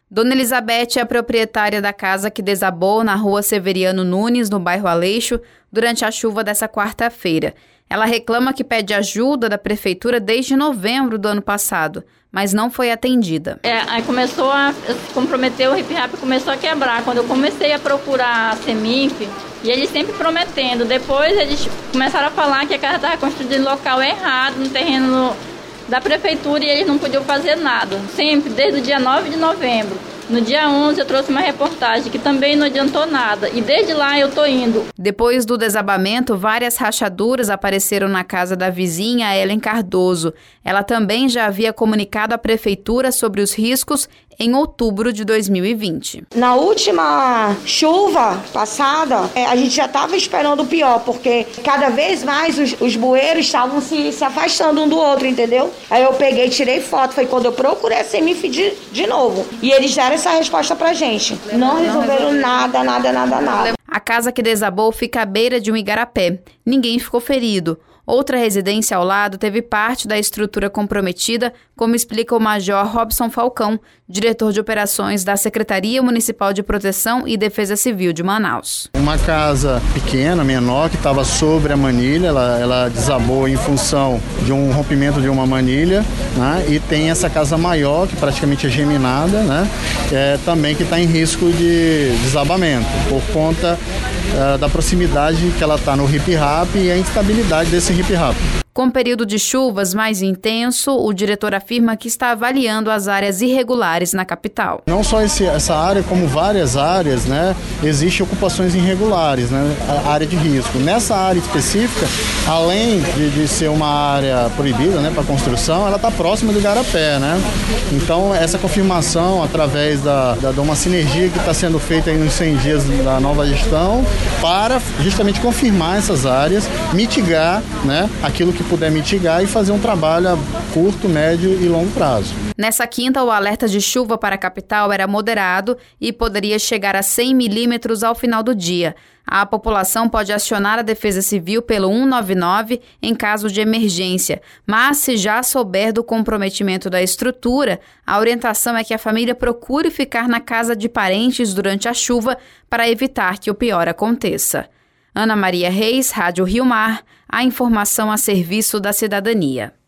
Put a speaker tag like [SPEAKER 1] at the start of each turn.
[SPEAKER 1] Dona Elizabeth é a proprietária da casa que desabou na rua Severiano Nunes, no bairro Aleixo, durante a chuva dessa quarta-feira. Ela reclama que pede ajuda da prefeitura desde novembro do ano passado, mas não foi atendida.
[SPEAKER 2] Aí começou a se comprometer, o RIPRAP começou a quebrar. Quando eu comecei a procurar a CEMIF, e eles sempre prometendo, depois eles começaram a falar que a casa estava construída em local errado, no terreno da prefeitura, e eles não podiam fazer nada. Sempre, desde o dia 9 de novembro. No dia 11 eu trouxe uma reportagem que também não adiantou nada, e desde lá eu tô indo.
[SPEAKER 1] Depois do desabamento, várias rachaduras apareceram na casa da vizinha Ellen Cardoso. Ela também já havia comunicado à prefeitura sobre os riscos em outubro de 2020.
[SPEAKER 3] Na última chuva passada, a gente já estava esperando o pior, porque cada vez mais os bueiros estavam se afastando um do outro, entendeu? Aí eu peguei, tirei foto, foi quando eu procurei a CEMIF de novo. E eles deram essa resposta pra gente. Não resolveram nada.
[SPEAKER 1] A casa que desabou fica à beira de um igarapé. Ninguém ficou ferido. Outra residência ao lado teve parte da estrutura comprometida, como explica o Major Robson Falcão, diretor de operações da Secretaria Municipal de Proteção e Defesa Civil de Manaus.
[SPEAKER 4] Uma casa pequena, menor, que estava sobre a manilha, ela desabou em função de um rompimento de uma manilha, né? E tem essa casa maior, que praticamente é geminada, né? Também que está em risco de desabamento, por conta da proximidade que ela está no RIPRAP e a instabilidade desse RIPRAP.
[SPEAKER 1] Com o período de chuvas mais intenso, o diretor afirma que está avaliando as áreas irregulares na capital.
[SPEAKER 4] Não só essa área, como várias áreas, né, existem ocupações irregulares, né, a área de risco. Nessa área específica, além de ser uma área proibida, né, para construção, ela está próxima do igarapé, né? Então, essa confirmação, através de uma sinergia que está sendo feita aí nos 100 dias da nova gestão, para justamente confirmar essas áreas, mitigar, né, aquilo que puder mitigar e fazer um trabalho a curto, médio e longo prazo.
[SPEAKER 1] Nessa quinta, o alerta de chuva para a capital era moderado e poderia chegar a 100 milímetros ao final do dia. A população pode acionar a Defesa Civil pelo 199 em caso de emergência, mas se já souber do comprometimento da estrutura, a orientação é que a família procure ficar na casa de parentes durante a chuva para evitar que o pior aconteça. Ana Maria Reis, Rádio Rio Mar, a informação a serviço da cidadania.